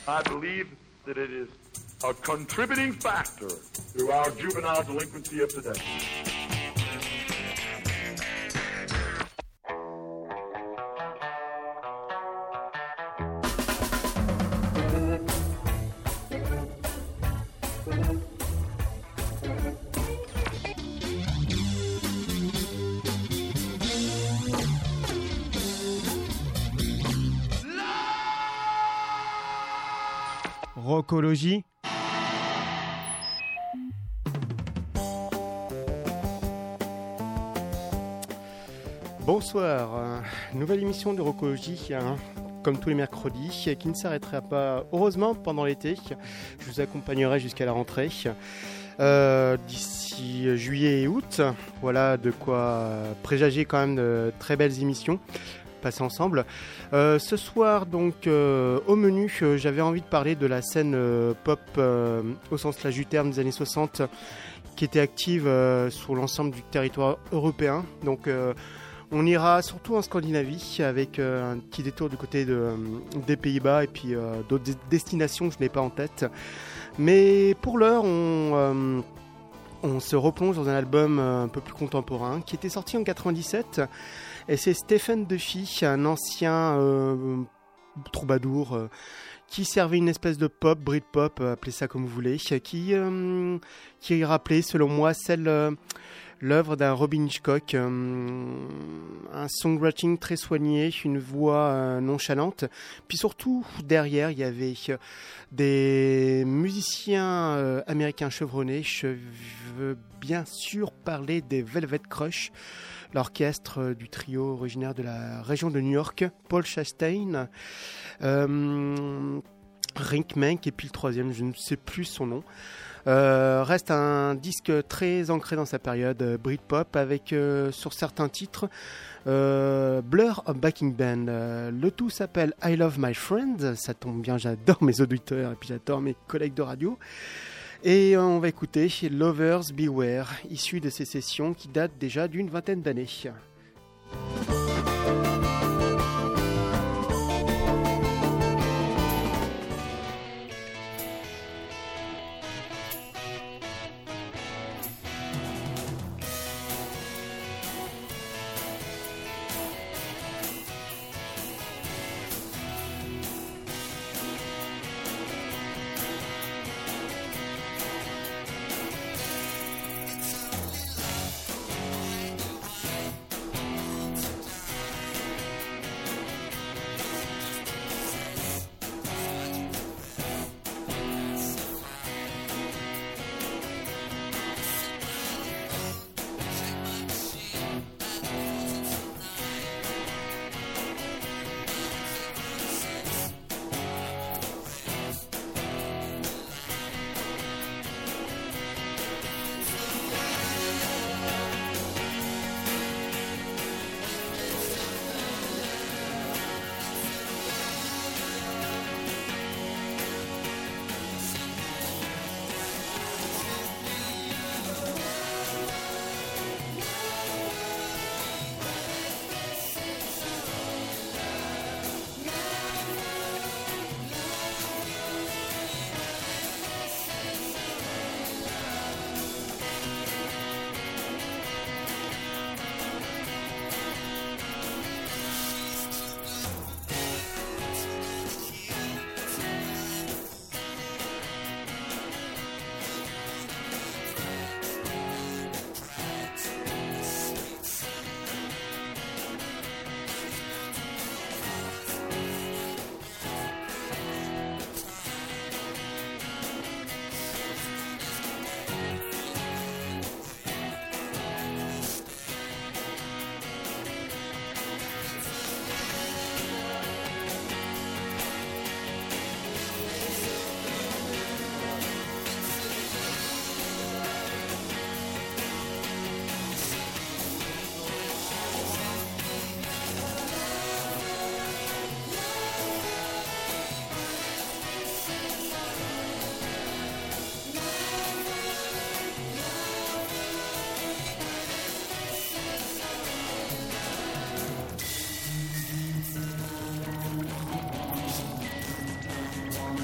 I believe that it is a contributing factor to our juvenile delinquency of today. Rockologie. Bonsoir, nouvelle émission de Rockologie, comme tous les mercredis, qui ne s'arrêtera pas, heureusement, pendant l'été. Je vous accompagnerai jusqu'à la rentrée, d'ici juillet et août. Voilà de quoi présager quand même de très belles émissions passer ensemble. Ce soir, donc, au menu, j'avais envie de parler de la scène pop au sens large du terme des années 60 qui était active sur l'ensemble du territoire européen. Donc, on ira surtout en Scandinavie avec un petit détour du côté des Pays-Bas et puis d'autres destinations que je n'ai pas en tête. Mais pour l'heure, on se replonge dans un album un peu plus contemporain qui était sorti en 97. Et c'est Stephen Duffy, un ancien troubadour qui servait une espèce de pop, Britpop, appelez ça comme vous voulez, qui rappelait selon moi l'œuvre d'un Robin Hitchcock, un songwriting très soigné, une voix nonchalante. Puis surtout, derrière, il y avait des musiciens américains chevronnés. Je veux bien sûr parler des Velvet Crush, l'orchestre du trio originaire de la région de New York, Paul Chastain, Rick Menck, et puis le troisième, je ne sais plus son nom. Reste un disque très ancré dans sa période Britpop avec sur certains titres Blur of Backing Band. Le tout s'appelle I Love My Friends. Ça tombe bien, j'adore mes auditeurs et puis j'adore mes collègues de radio. Et on va écouter Lovers Beware, issu de ces sessions qui datent déjà d'une vingtaine d'années.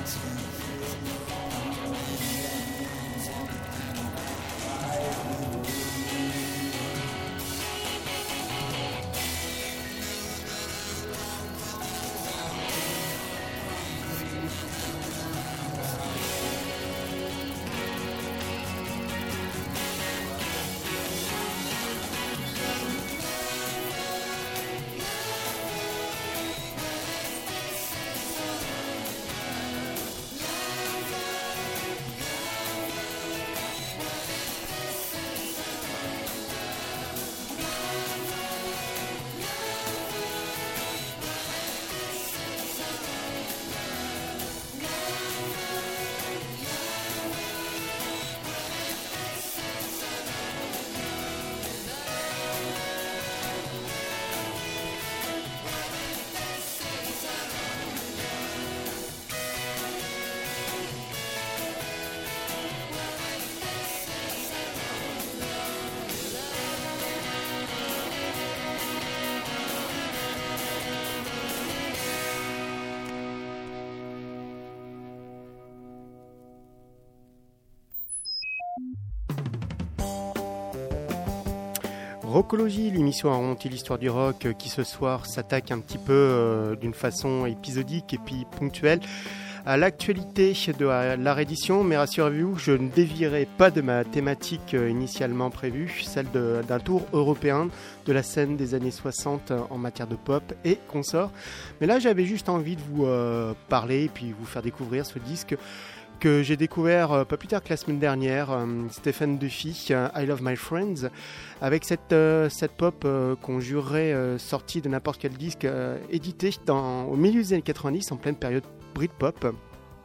Rockologie, l'émission à remonter l'histoire du rock qui ce soir s'attaque un petit peu d'une façon épisodique et puis ponctuelle à l'actualité de la réédition, mais rassurez-vous, je ne dévierai pas de ma thématique initialement prévue, celle d'un tour européen de la scène des années 60 en matière de pop et consorts. Mais là, j'avais juste envie de vous parler et puis vous faire découvrir ce disque que j'ai découvert pas plus tard que la semaine dernière, Stephen Duffy, I Love My Friends, avec cette pop qu'on jurerait sortie de n'importe quel disque édité au milieu des années 90, en pleine période Britpop.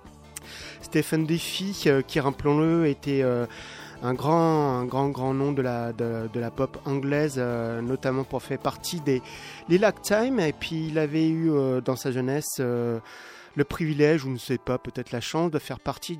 Stephen Duffy, qui rappelons-le, était un grand nom de la pop anglaise, notamment pour faire partie des Lilac Time, et puis il avait eu dans sa jeunesse le privilège, ou ne sais pas, peut-être la chance de faire partie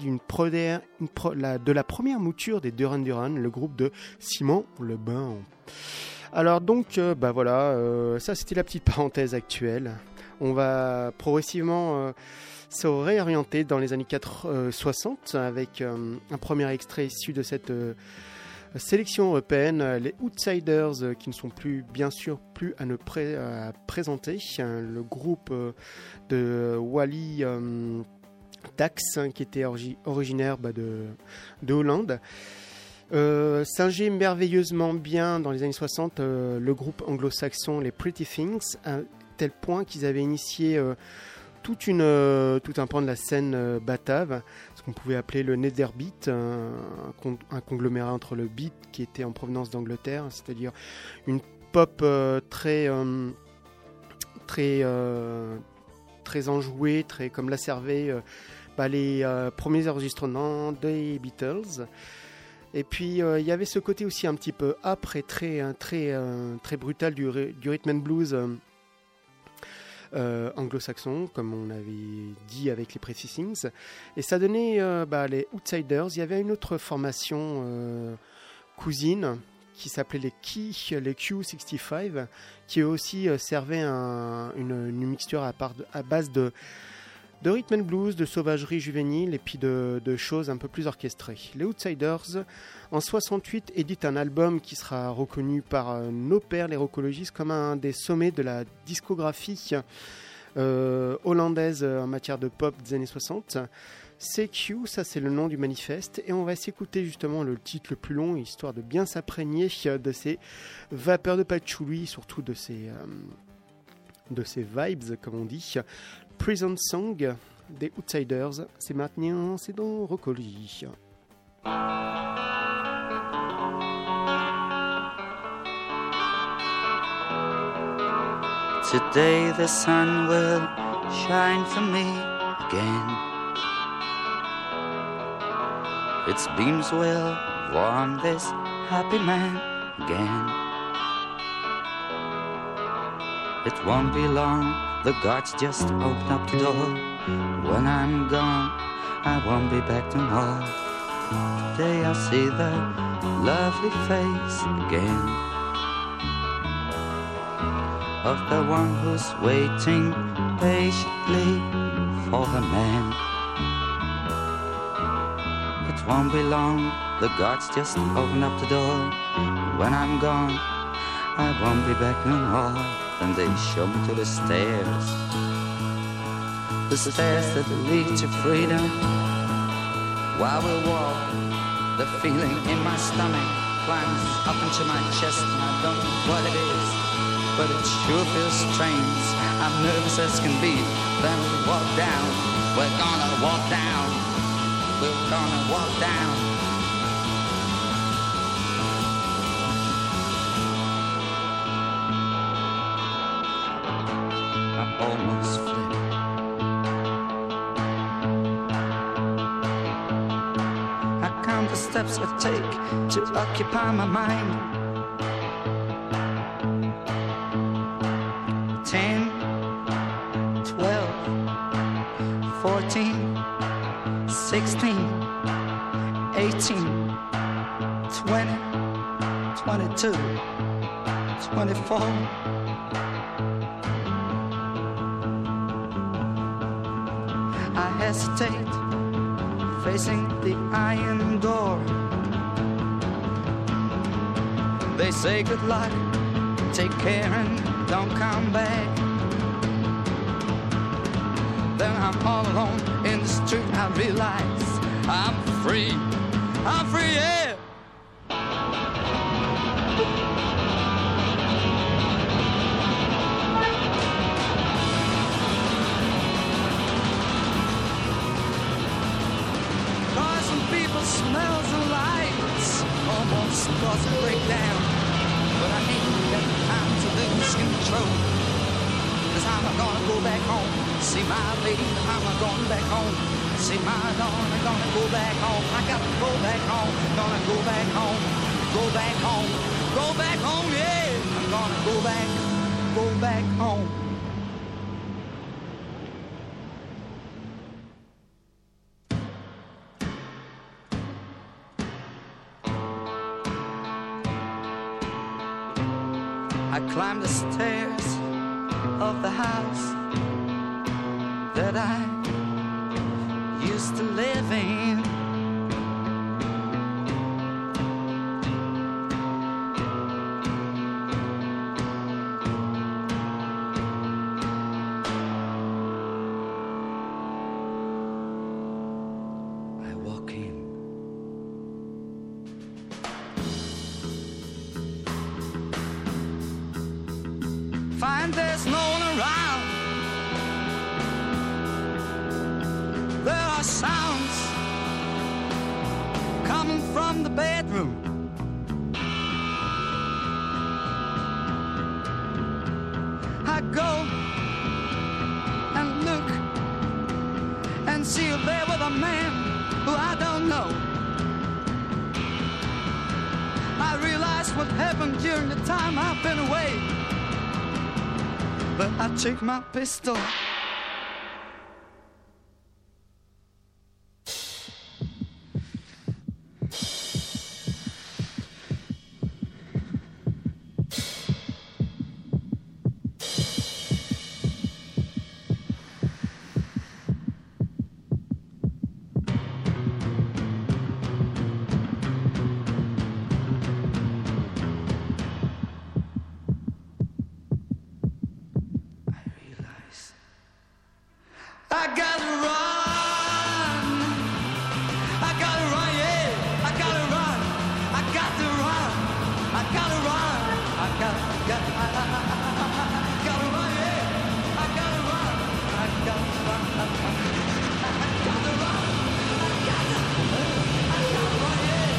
de la première mouture des Duran Duran, le groupe de Simon Le Bain. Alors donc, voilà, ça c'était la petite parenthèse actuelle. On va progressivement se réorienter dans les années 60 avec un premier extrait issu de cette sélection européenne, les Outsiders, qui ne sont bien sûr plus à présenter, le groupe de Wally Tax, qui était originaire de Hollande. Singé merveilleusement bien dans les années 60 le groupe anglo-saxon, les Pretty Things, à tel point qu'ils avaient initié tout un pan de la scène batave, ce qu'on pouvait appeler le Netherbeat, un conglomérat entre le beat qui était en provenance d'Angleterre, c'est-à-dire une pop très enjouée, très comme la servaient les premiers enregistrements des Beatles. Et puis il y avait ce côté aussi un petit peu âpre et très brutal du rhythm and blues anglo-saxon, comme on avait dit avec les Pretty Things, et ça donnait les Outsiders. Il y avait une autre formation cousine qui s'appelait les Q65, qui aussi servait une mixture à base de rhythm and blues, de sauvagerie juvénile et puis de choses un peu plus orchestrées. Les Outsiders, en 68, éditent un album qui sera reconnu par nos pairs, les rockologistes, comme un des sommets de la discographie hollandaise en matière de pop des années 60. CQ, ça c'est le nom du manifeste, et on va s'écouter justement le titre le plus long, histoire de bien s'imprégner de ces vapeurs de patchouli, surtout de ces vibes, comme on dit. Prison Song des Outsiders, c'est maintenant, c'est dans Rockologie. Today the sun will shine for me again. Its beams will warm this happy man again. It won't be long, the guards just open up the door. When I'm gone, I won't be back tomorrow. Today I'll see the lovely face again of the one who's waiting patiently for her man. It won't be long, the gods just open up the door. When I'm gone, I won't be back no more. Then they show me to the stairs that lead to freedom. While we walk, the feeling in my stomach climbs up into my chest, and I don't know what it is, but it sure feels strange. I'm nervous as can be. Then we walk down. We're gonna walk down. We're gonna walk down. I almost fled. I count the steps I take to occupy my mind. 10, 12, 14, 16, 18, 20, 22, 24. I hesitate, facing the iron door. They say good luck, take care and don't come back. Then I'm all alone in the street. I realize I'm free, yeah. Cars and people, smells and lights almost cause a breakdown. But I ain't got time to lose control. 'Cause I'm gonna go back home, see my lady. I'm going back home, see my daughter. Gonna go back home, I gotta go back home. Gonna go back home, go back home, go back home, yeah. I'm gonna go back home. I climbed the stairs of the house that I used to live in. I walk in. Find there's no one around. There are sounds coming from the bedroom. I go and look and see you there with a man who I don't know. I realize what happened during the time I've been away. But I take my pistol. I gotta run, yeah, I gotta run, I got to run, I gotta run, I gotta run, yeah, I gotta run, I gotta run, I gotta run, yeah,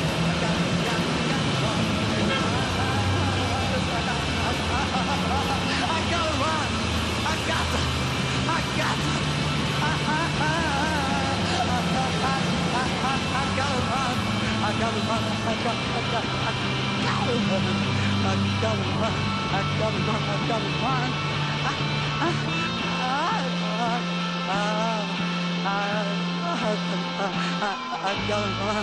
I gotta run, I gotta. I gotta run.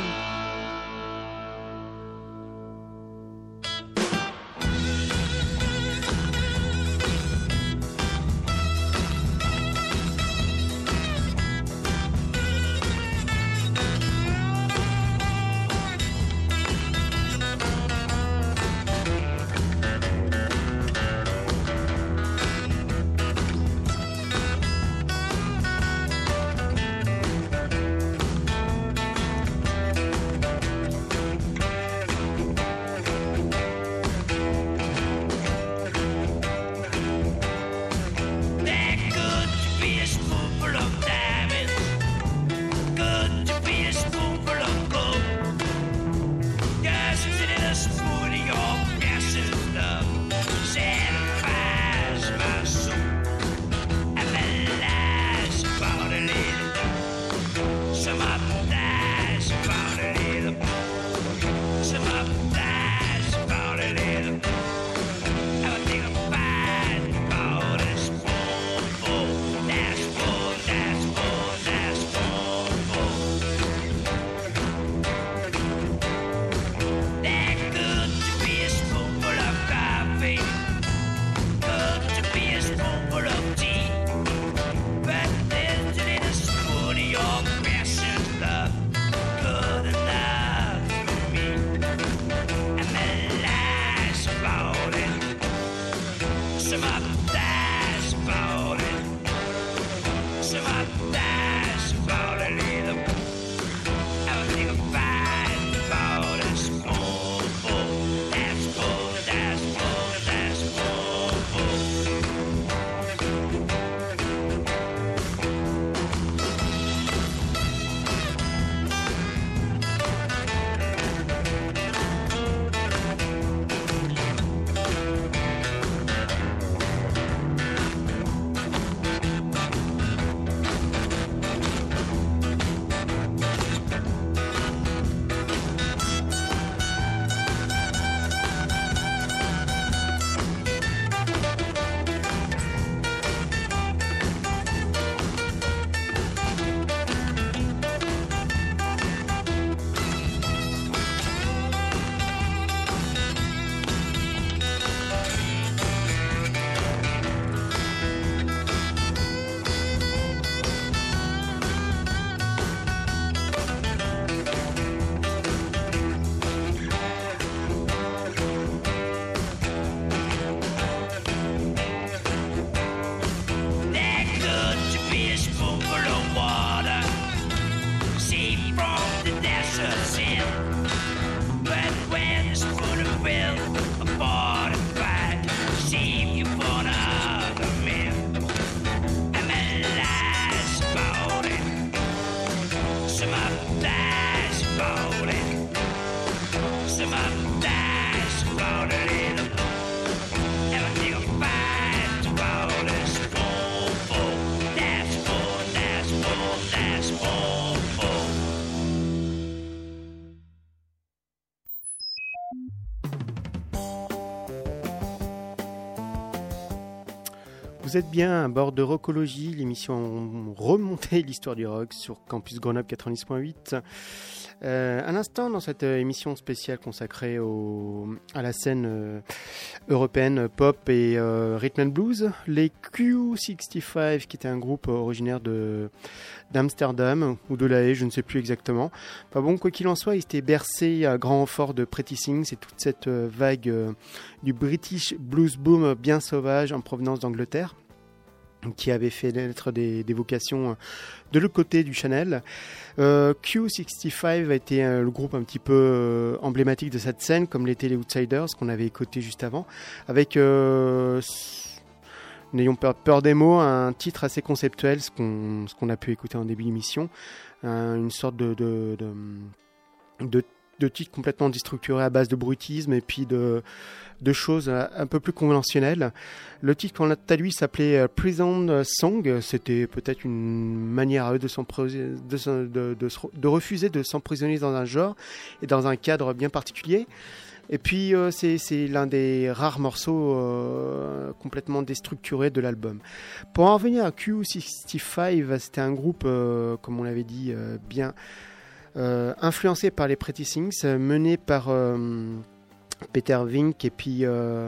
Vous êtes bien à bord de Rockologie, l'émission Remonter l'histoire du rock sur Campus Grenoble 90.8. Un instant dans cette émission spéciale consacrée à la scène européenne pop et rhythm and blues, les Q65, qui était un groupe originaire d'Amsterdam ou de La Haye, je ne sais plus exactement. Enfin bon, quoi qu'il en soit, ils étaient bercés à grand renfort de Pretty Things et toute cette vague du British blues boom bien sauvage en provenance d'Angleterre, qui avait fait naître des vocations de l'autre côté du Channel. Q65 a été le groupe un petit peu emblématique de cette scène, comme l'étaient les Outsiders, qu'on avait écouté juste avant, avec, n'ayons pas peur des mots, un titre assez conceptuel, ce qu'on a pu écouter en début d'émission, une sorte de titre complètement déstructuré à base de bruitisme et puis de choses un peu plus conventionnelles. Le titre, quant à lui, s'appelait Prison Song. C'était peut-être une manière à eux de refuser de s'emprisonner dans un genre et dans un cadre bien particulier. Et puis c'est l'un des rares morceaux complètement déstructurés de l'album. Pour en revenir à Q65, c'était un groupe, comme on l'avait dit, bien influencé par les Pretty Things, mené par Peter Vink et puis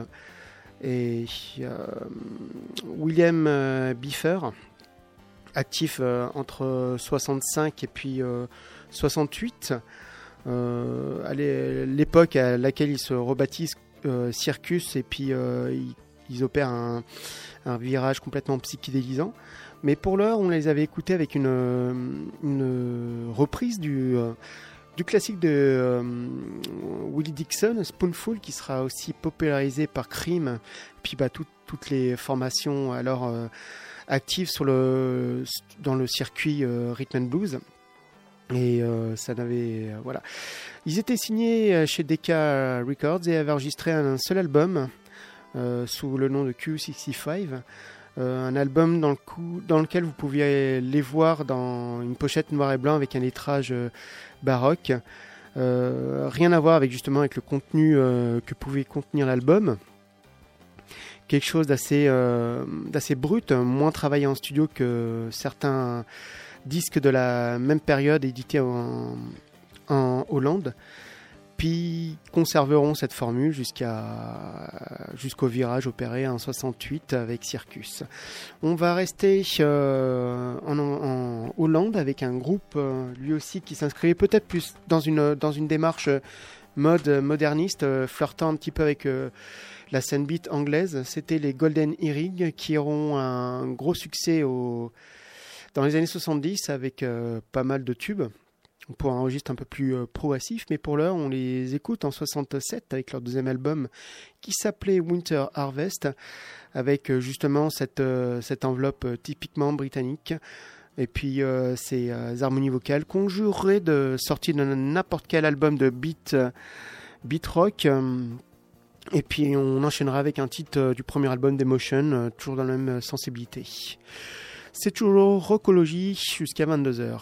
William Biffer, actif entre 65 et puis 68. À l'époque à laquelle ils se rebaptisent Circus, et puis ils opèrent un virage complètement psychédélisant. Mais pour l'heure, on les avait écoutés avec une reprise du classique de Willie Dixon, Spoonful, qui sera aussi popularisé par Cream, puis toutes les formations alors actives dans le circuit Rhythm and Blues. Et ça n'avait voilà. Ils étaient signés chez Decca Records et avaient enregistré un seul album sous le nom de Q65. Un album dans lequel vous pouviez les voir dans une pochette noir et blanc avec un lettrage baroque. Rien à voir avec le contenu que pouvait contenir l'album. Quelque chose d'assez brut, moins travaillé en studio que certains disques de la même période édités en Hollande. Puis conserveront cette formule jusqu'au virage opéré en 68 avec Circus. On va rester en Hollande avec un groupe lui aussi qui s'inscrivait peut-être plus dans une démarche mode moderniste, flirtant un petit peu avec la scène beat anglaise. C'était les Golden Earring qui auront un gros succès dans les années 70 avec pas mal de tubes. Pour un registre un peu plus progressif, mais pour l'heure on les écoute en 67 avec leur deuxième album qui s'appelait Winter Harvest, avec justement cette enveloppe typiquement britannique et puis ces harmonies vocales qu'on jurerait de sortir de n'importe quel album de beat rock. Et puis on enchaînera avec un titre du premier album d'Emotion, toujours dans la même sensibilité. C'est toujours Rockologie jusqu'à 22h.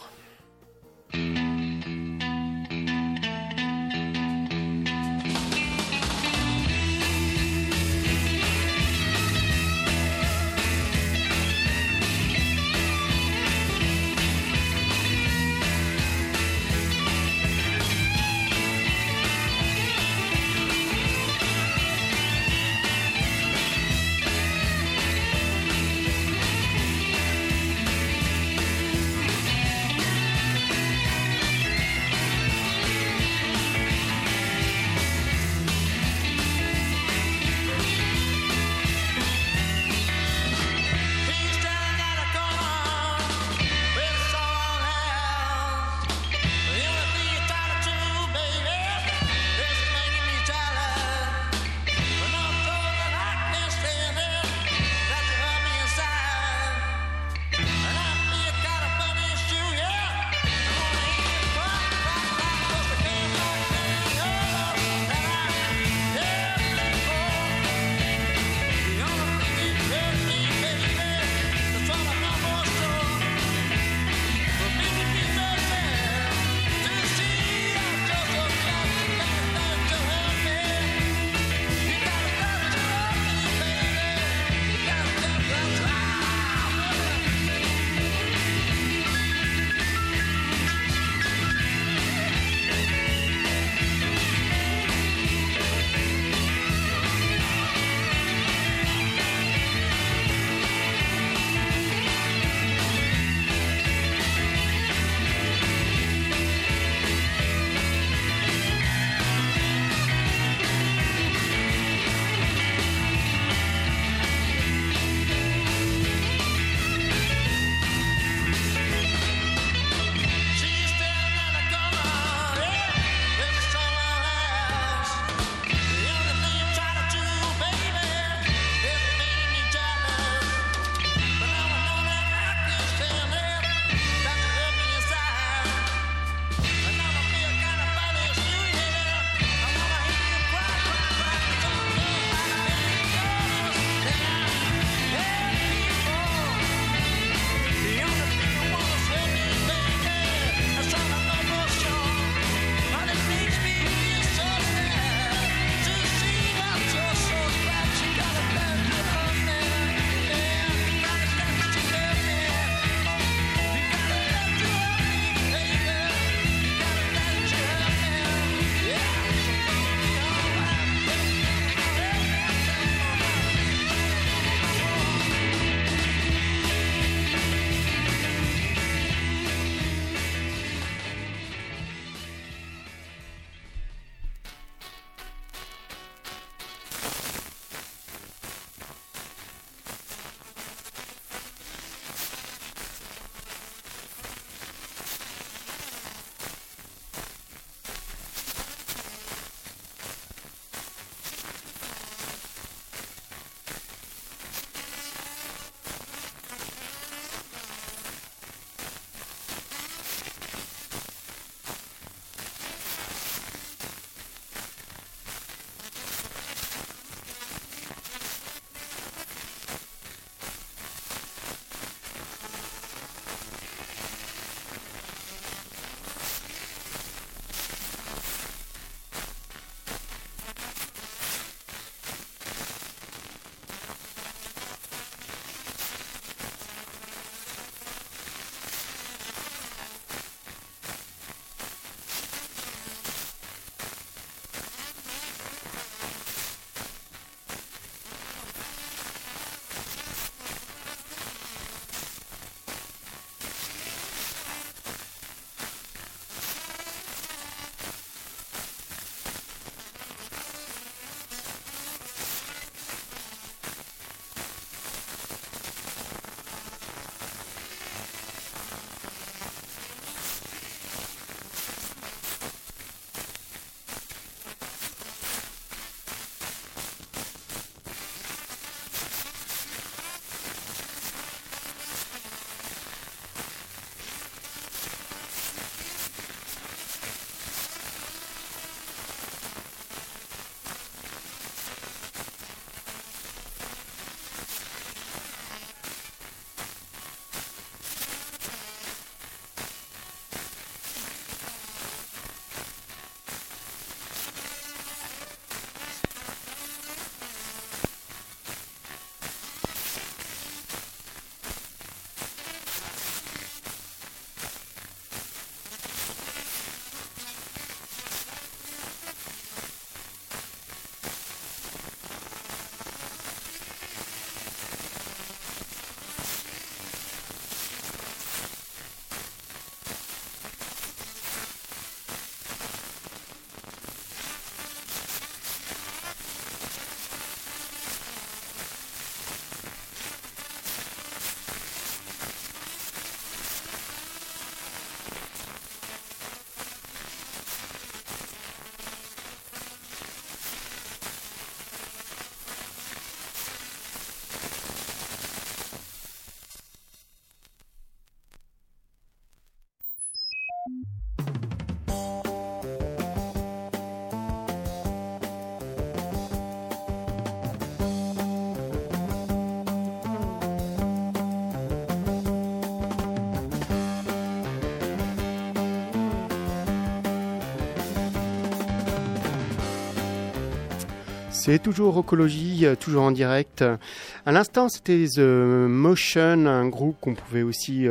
C'est toujours Rocologie, toujours en direct. À l'instant, c'était The Motion, un groupe qu'on pouvait aussi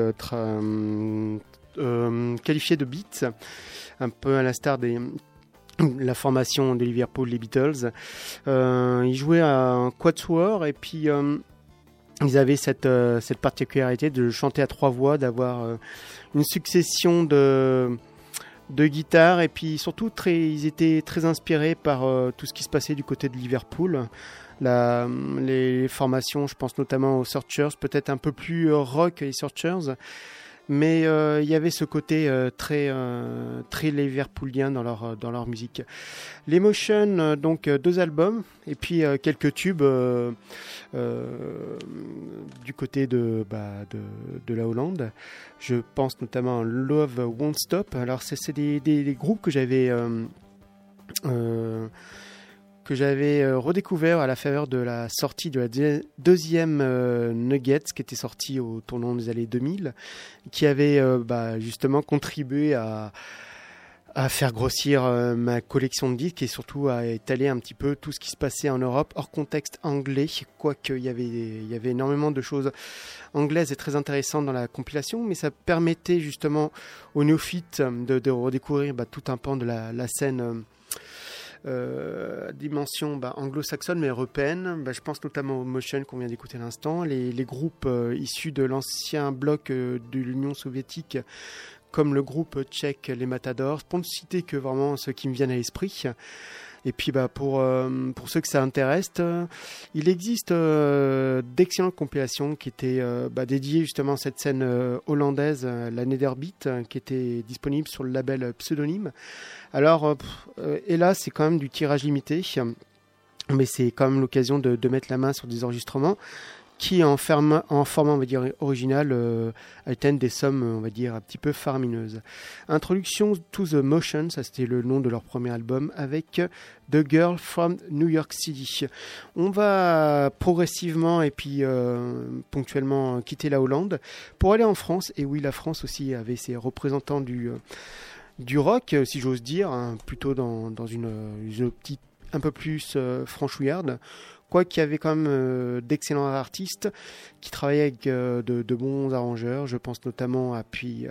qualifier de beats, un peu à l'instar de la formation de Liverpool, les Beatles. Ils jouaient à quatuor et puis ils avaient cette particularité de chanter à 3 voix, d'avoir une succession de guitare et puis surtout ils étaient très inspirés par tout ce qui se passait du côté de Liverpool. Les formations, je pense notamment aux Searchers, peut-être un peu plus rock les Searchers, mais il y avait ce côté très liverpoolien dans leur musique. Les Motion, donc 2 albums et puis quelques tubes du côté de la Hollande. Je pense notamment à Love Won't Stop. Alors c'est des groupes que j'avais redécouvert à la faveur de la sortie de la deuxième Nuggets, qui était sortie au tournant des années 2000, qui avait justement contribué à faire grossir ma collection de disques et surtout à étaler un petit peu tout ce qui se passait en Europe hors contexte anglais, quoique il y avait énormément de choses anglaises et très intéressantes dans la compilation, mais ça permettait justement aux néophytes de redécouvrir tout un pan de la scène dimension anglo-saxonne mais européenne. Je pense notamment aux Motion qu'on vient d'écouter à l'instant, les groupes issus de l'ancien bloc de l'Union soviétique comme le groupe tchèque les Matadors, pour ne citer que vraiment ceux qui me viennent à l'esprit. Et puis pour ceux que ça intéresse, il existe d'excellentes compilations qui étaient dédiées justement à cette scène hollandaise, la Nederbeat, qui était disponible sur le label Pseudonyme. Alors, hélas, c'est quand même du tirage limité, mais c'est quand même l'occasion de mettre la main sur des enregistrements qui, en format, on va dire, original, atteignent des sommes, on va dire, un petit peu faramineuses. Introduction to the Motion, ça c'était le nom de leur premier album, avec The Girl from New York City. On va progressivement et puis ponctuellement quitter la Hollande pour aller en France. Et oui, la France aussi avait ses représentants du rock, si j'ose dire, hein, plutôt dans une optique un peu plus franchouillarde. Quoiqu'il y avait quand même d'excellents artistes qui travaillaient avec de bons arrangeurs. Je pense notamment à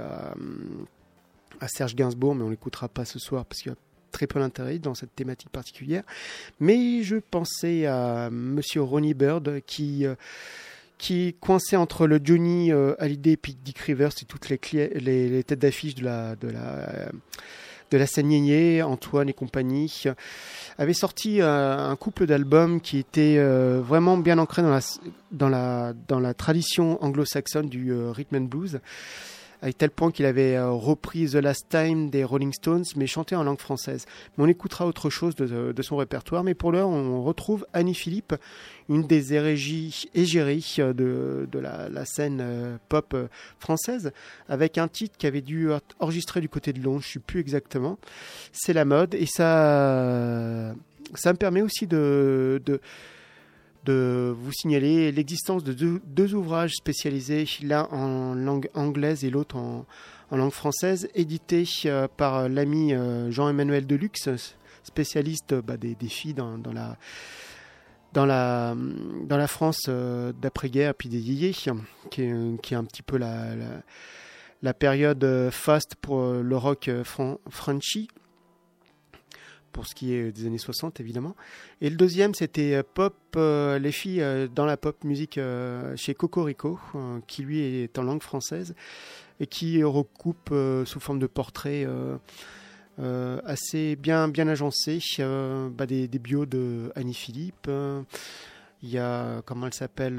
Serge Gainsbourg, mais on ne l'écoutera pas ce soir parce qu'il y a très peu d'intérêt dans cette thématique particulière. Mais je pensais à Monsieur Ronnie Bird qui coincé entre le Johnny Hallyday et Dick Rivers et toutes les têtes d'affiche de la scène yéyé, Antoine et compagnie, avait sorti un couple d'albums qui était vraiment bien ancré dans la tradition anglo-saxonne du rhythm and blues, à tel point qu'il avait repris The Last Time des Rolling Stones, mais chanté en langue française. Mais on écoutera autre chose de son répertoire, mais pour l'heure, on retrouve Annie Philippe, une des égéries de la scène pop française, avec un titre qui avait dû être enregistré du côté de Londres, je ne sais plus exactement. C'est la mode, et ça me permet aussi de vous signaler l'existence de deux ouvrages spécialisés, l'un en langue anglaise et l'autre en langue française, édités par l'ami Jean-Emmanuel Deluxe, spécialiste des filles dans la France d'après-guerre, puis des yéyés, qui est un petit peu la période faste pour le rock Frenchy, pour ce qui est des années 60 évidemment. Et le deuxième c'était pop, les filles dans la pop musique chez Cocorico, qui lui est en langue française et qui recoupe sous forme de portraits assez bien agencés des bios de Annie Philippe. Il y a, comment elle s'appelle,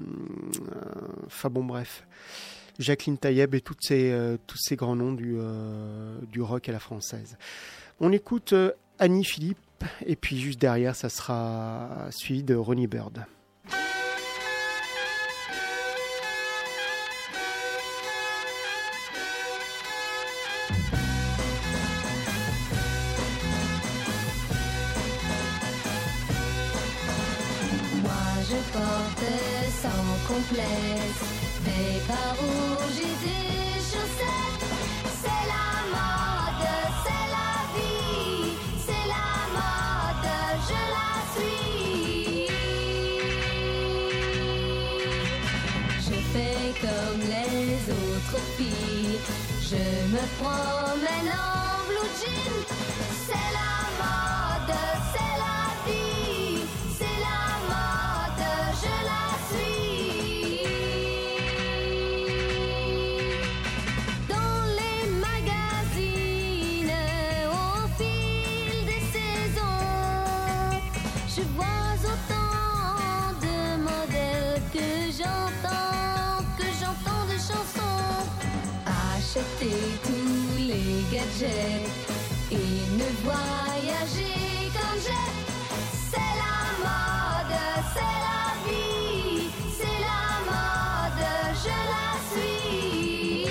Jacqueline Taïeb et tous ces grands noms du rock à la française. On écoute Annie Philippe, et puis juste derrière, ça sera suivi de Ronnie Bird. Moi je porte sans complexe des pas rouges et des chaussettes. C'est la mode, c'est la vie, c'est la mode, je la suis. me promène en blue jean. C'est la mode, c'est la vie, c'est la mode, je la suis. Dans les magazines, au fil des saisons, je vois autant de modèles que j'entends de chansons. Acheter tous les gadgets et ne voyager comme j'aime. C'est la mode, c'est la vie, c'est la mode, je la suis.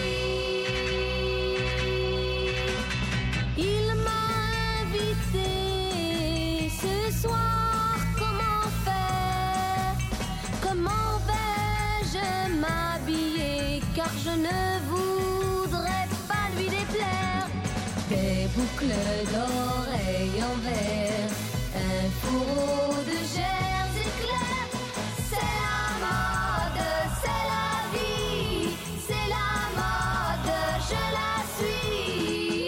Il m'a invité ce soir, comment faire? Comment vais-je m'habiller? Car je ne voudrais pas lui déplaire. Des boucles d'oreilles en verre, un fourreau de jersey clair. C'est la mode, c'est la vie, c'est la mode, je la suis.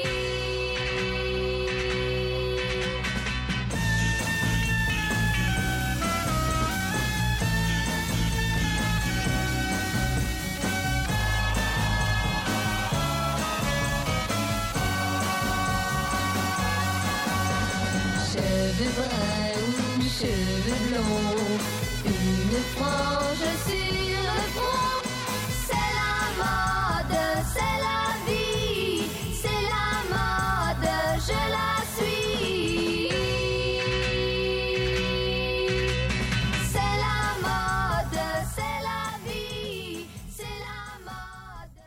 Cheveux bruns ou cheveux blonds, une frange sur le front. C'est la mode, c'est la vie, c'est la mode, je la suis. C'est la mode, c'est la vie, c'est la mode.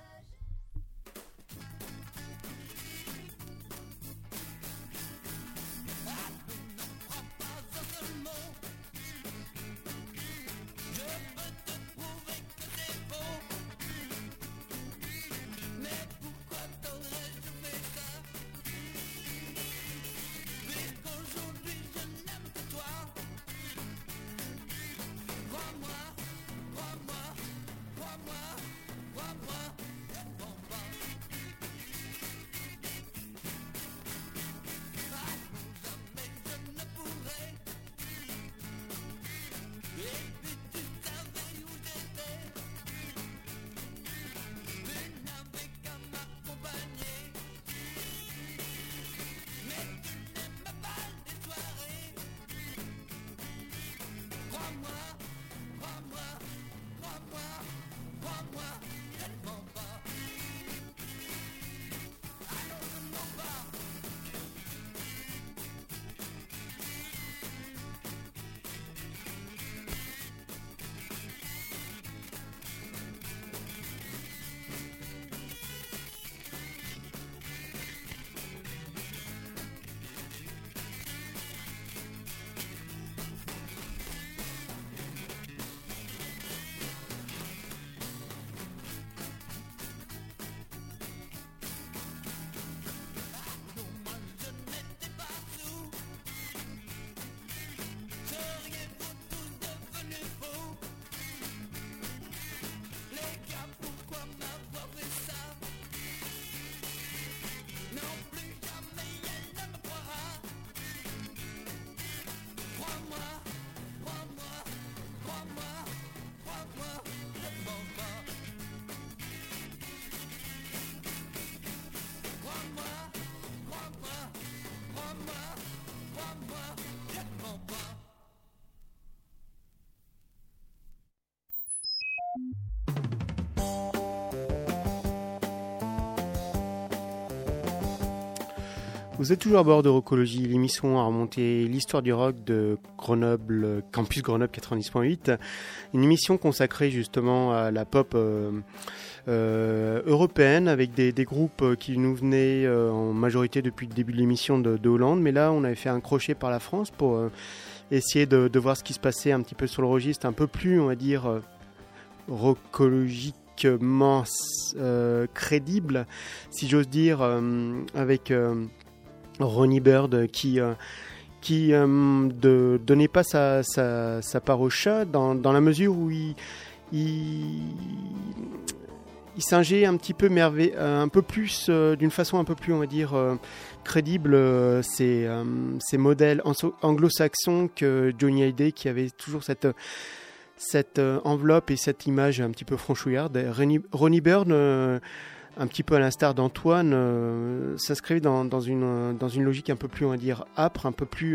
Vous êtes toujours à bord de Rockologie, l'émission a remonté l'histoire du rock de Grenoble, Campus Grenoble 90.8, une émission consacrée justement à la pop européenne avec des groupes qui nous venaient en majorité depuis le début de l'émission de Hollande, mais là on avait fait un crochet par la France pour essayer de voir ce qui se passait un petit peu sur le registre un peu plus, on va dire, rockologiquement crédible, si j'ose dire, avec Ronnie Bird qui donnait pas sa part au chat dans la mesure où il il singeait un petit peu un peu plus, d'une façon un peu plus, on va dire, crédible, ces modèles anglo-saxons que Johnny Hallyday, qui avait toujours cette enveloppe et cette image un petit peu franchouillarde. Ronnie Byrne, un petit peu à l'instar d'Antoine, s'inscrivait dans une logique un peu plus, on va dire, âpre, un peu plus...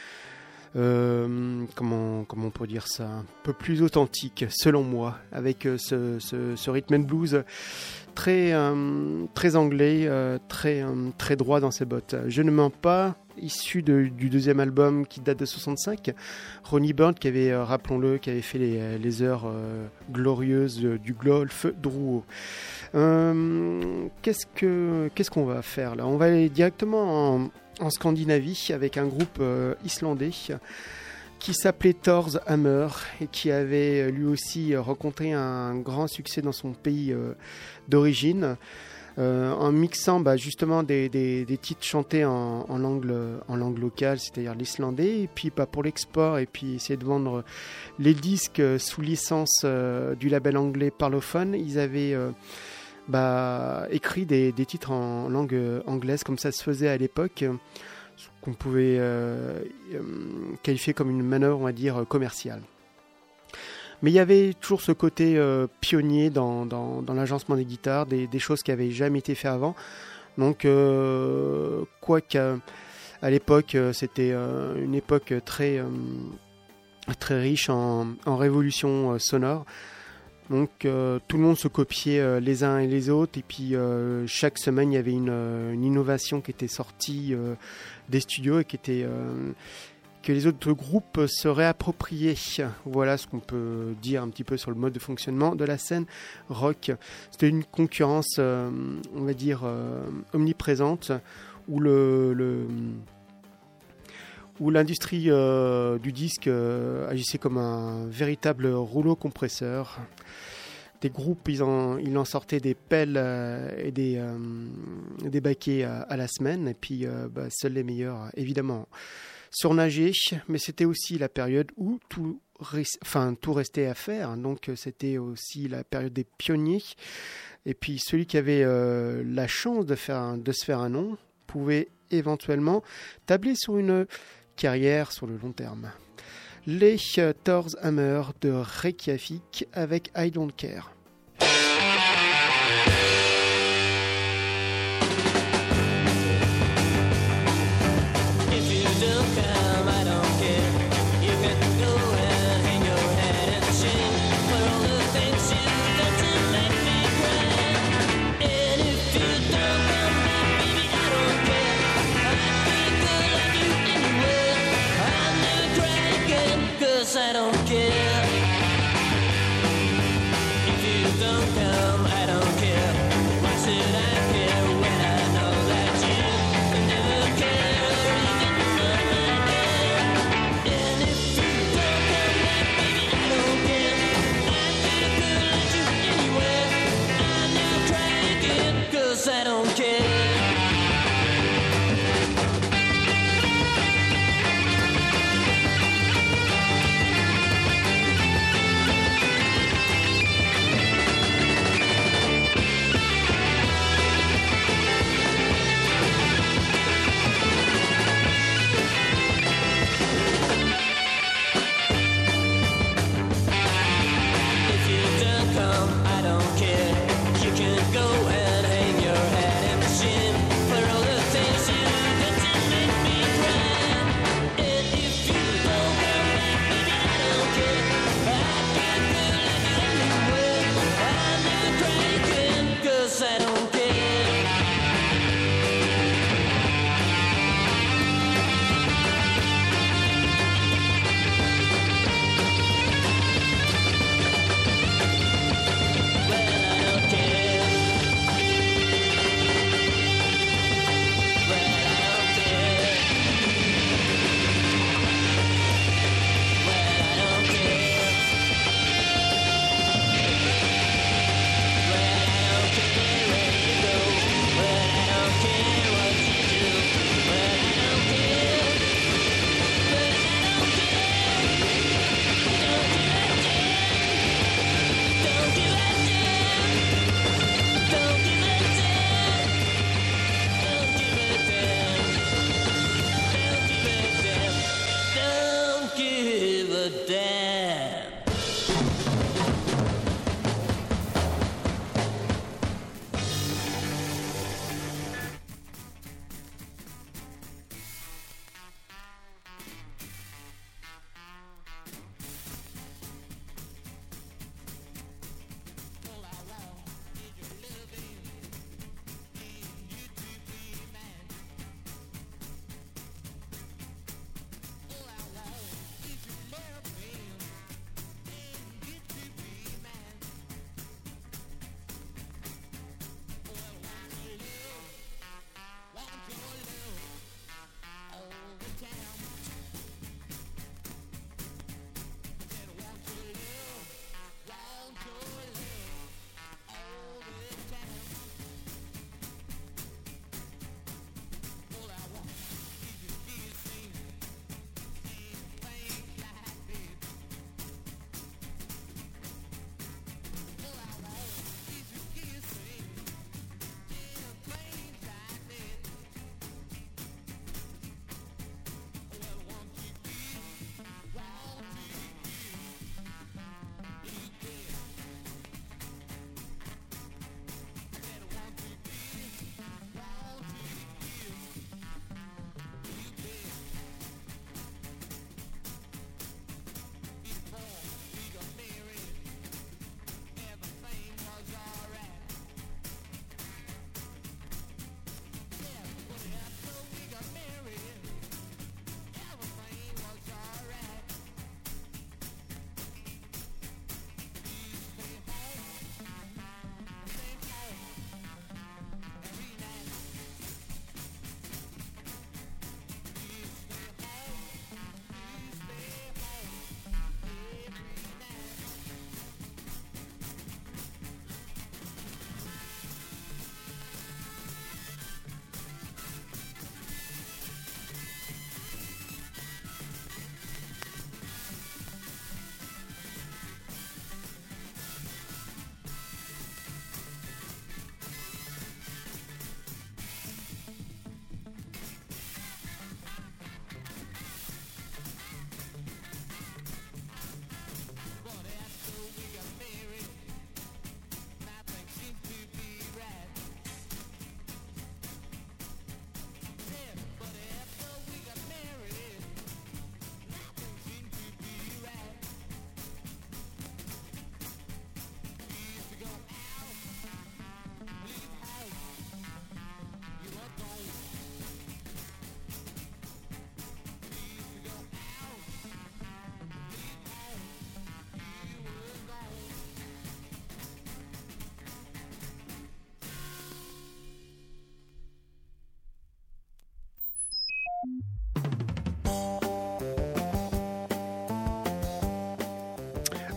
comment on peut dire ça, un peu plus authentique selon moi, avec ce rhythm and blues très anglais, très droit dans ses bottes. Je ne mens pas, issu du deuxième album qui date de 65, Ronnie Byrne qui avait, rappelons-le, qui avait fait les heures glorieuses du golf Drouot. Qu'est-ce qu'on va faire là? On va aller directement en Scandinavie avec un groupe islandais qui s'appelait Thor's Hammer et qui avait lui aussi rencontré un grand succès dans son pays d'origine, en mixant justement des titres chantés en langue locale, c'est-à-dire l'islandais, et puis pour l'export, et puis essayer de vendre les disques sous licence du label anglais Parlophone. Ils avaient écrit des titres en langue anglaise, comme ça se faisait à l'époque, ce qu'on pouvait qualifier comme une manœuvre, on va dire, commerciale. Mais il y avait toujours ce côté pionnier dans l'agencement des guitares, des choses qui n'avaient jamais été faites avant. Donc, quoique à l'époque, c'était une époque très riche en révolution sonore. Donc tout le monde se copiait les uns et les autres, et puis chaque semaine il y avait une innovation qui était sortie des studios et que les autres groupes se réappropriaient. Voilà ce qu'on peut dire un petit peu sur le mode de fonctionnement de la scène rock. C'était une concurrence, on va dire, omniprésente, où où l'industrie du disque agissait comme un véritable rouleau compresseur. Des groupes, ils en sortaient des pelles et des baquets à la semaine, et puis seuls les meilleurs, évidemment, surnageaient. Mais c'était aussi la période où tout restait à faire, donc c'était aussi la période des pionniers. Et puis celui qui avait la chance de se faire un nom pouvait éventuellement tabler sur une carrière sur le long terme. Les Thor's Hammer de Reykjavik avec I Don't Care. I don't care if you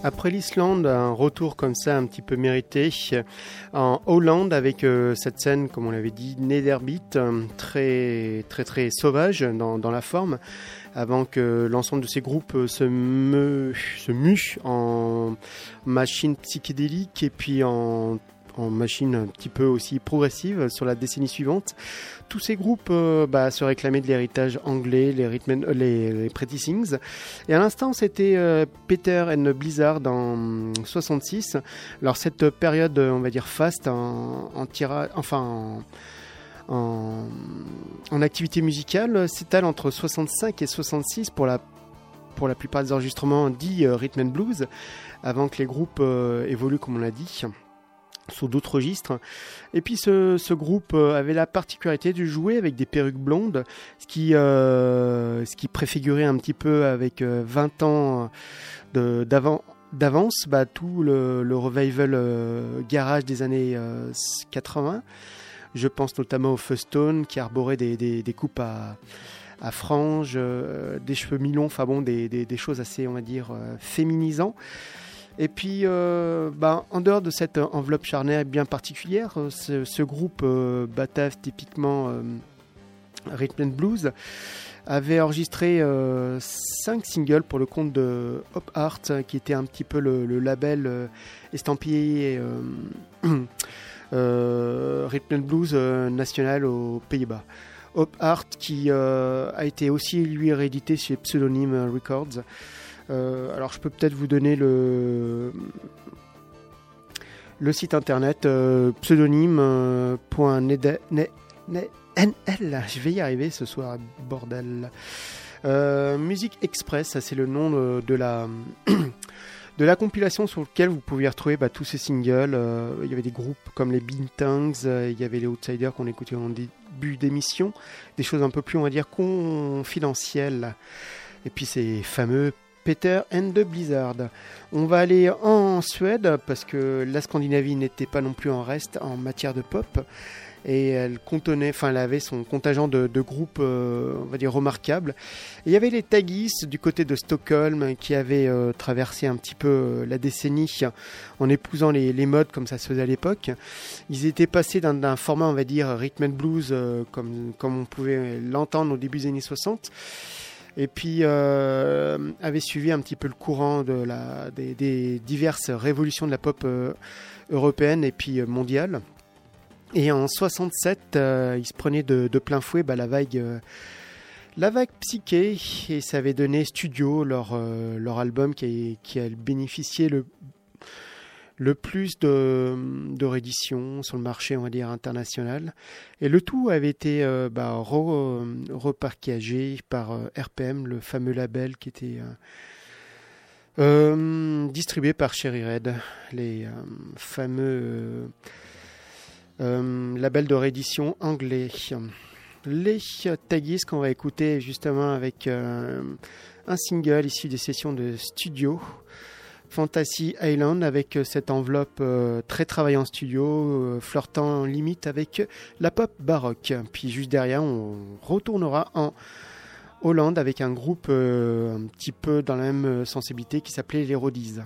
Après l'Islande, un retour comme ça un petit peu mérité en Hollande avec cette scène, comme on l'avait dit, Nederbeat, très très très sauvage dans la forme, avant que l'ensemble de ces groupes se mue en machine psychédélique et puis en machine un petit peu aussi progressive sur la décennie suivante. Tous ces groupes se réclamaient de l'héritage anglais, les Pretty Things. Et à l'instant, c'était Peter and Blizzard en 66. Alors cette période, on va dire faste, en activité musicale, s'étale entre 65 et 66 pour la plupart des enregistrements dits rhythm and blues, avant que les groupes évoluent, comme on l'a dit, sous d'autres registres. Et puis ce groupe avait la particularité de jouer avec des perruques blondes, ce qui préfigurait un petit peu avec 20 ans d'avance tout le revival garage des années 80. Je pense notamment au Fuzz-Tone qui arborait des coupes à franges, des cheveux mi-longs, des choses assez, on va dire, féminisants. Et puis, en dehors de cette enveloppe charnelle bien particulière, ce groupe batave typiquement Rhythm and Blues avait enregistré 5 singles pour le compte de Hop Art, qui était un petit peu le label estampillé Rhythm and Blues national aux Pays-Bas. Hop Art qui a été aussi lui réédité chez Pseudonym Records. Alors je peux peut-être vous donner le site internet pseudonyme.nl. Je vais y arriver ce soir, bordel. Musique Express, ça c'est le nom de la compilation sur laquelle vous pouviez retrouver tous ces singles. Il y avait des groupes comme les Bean Tongues, il y avait les Outsiders qu'on écoutait en début d'émission, des choses un peu plus, on va dire, confidentielles. Et puis ces fameux Peter and the Blizzard. On va aller en Suède parce que la Scandinavie n'était pas non plus en reste en matière de pop. Et elle avait son contingent de groupes, on va dire, remarquables. Et il y avait les Taggis du côté de Stockholm qui avaient traversé un petit peu la décennie en épousant les modes comme ça se faisait à l'époque. Ils étaient passés d'un format, on va dire, rhythm and blues comme on pouvait l'entendre au début des années 60. Et puis avait suivi un petit peu le courant des diverses révolutions de la pop européenne et puis mondiale. Et en 67, ils se prenaient de plein fouet la vague psyché, et ça avait donné Studio, leur album qui a bénéficié le plus de rééditions sur le marché, on va dire, international. Et le tout avait été repackagé par RPM, le fameux label qui était distribué par Cherry Red, les fameux labels de réédition anglais. Les Taggis qu'on va écouter justement avec un single issu des sessions de studio, Fantasy Island, avec cette enveloppe très travaillée en studio, flirtant limite avec la pop baroque. Puis juste derrière, on retournera en Hollande avec un groupe un petit peu dans la même sensibilité qui s'appelait les Roadies.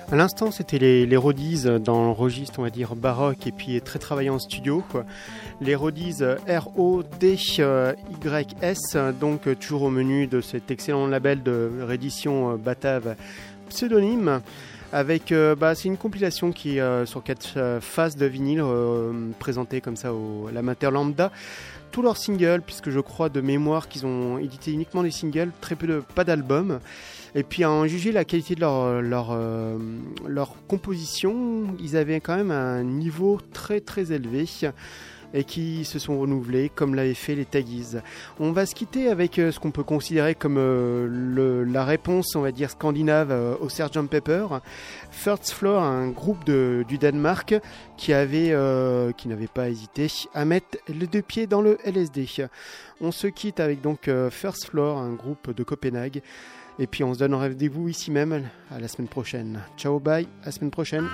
À l'instant, c'était les Roadies dans le registre, on va dire, baroque et puis très travaillé en studio, quoi. Les Roadies RODYS, donc toujours au menu de cet excellent label de réédition batave Pseudonyme. Avec, c'est une compilation qui est sur 4 faces de vinyle présentée comme ça à l'amateur lambda. Tous leurs singles, puisque je crois de mémoire qu'ils ont édité uniquement des singles, pas d'albums. Et puis à en juger la qualité de leur composition, ils avaient quand même un niveau très très élevé et qui se sont renouvelés comme l'avaient fait les Taggies. On va se quitter avec ce qu'on peut considérer comme la réponse, on va dire, scandinave au Sgt Pepper. First Floor, un groupe du Danemark qui n'avait pas hésité à mettre les 2 pieds dans le LSD. On se quitte avec donc First Floor, un groupe de Copenhague. Et puis on se donne rendez-vous ici même à la semaine prochaine. Ciao, bye, à la semaine prochaine.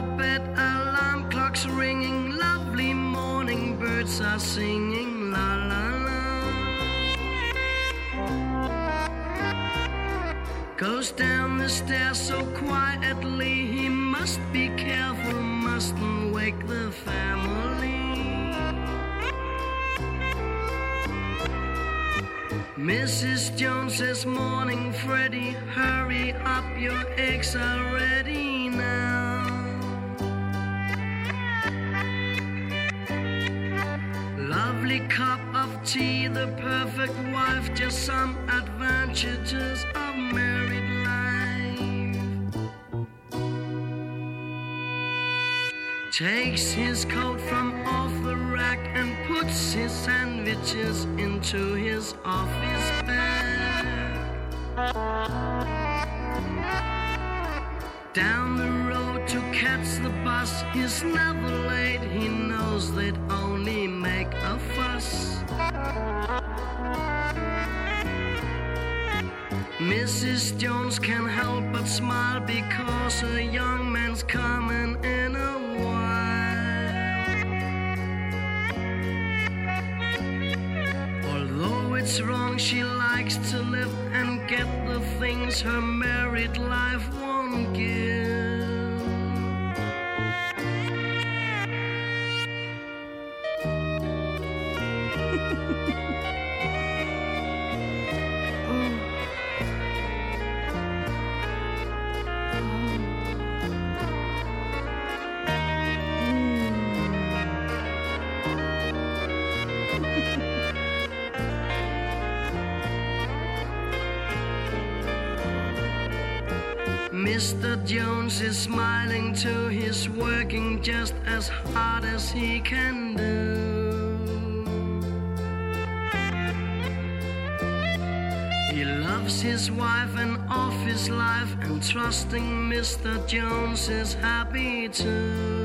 Birds are singing la la la. Goes down the stairs so quietly, he must be careful, mustn't wake the family. Mrs. Jones says, morning Freddy, hurry up, your eggs are ready now. Lovely cup of tea, the perfect wife, just some advantages of married life. Takes his coat from off the rack and puts his sandwiches into his office bag. Down the road to catch the bus, he's never late, he knows they'd only make a fuss. Mrs. Jones can't help but smile because a young man's coming in a while. Although it's wrong, she likes to live and get the things her married life won't give. Mr. Jones is smiling too, he's working just as hard as he can do. He loves his wife and office life, and trusting Mr. Jones is happy too.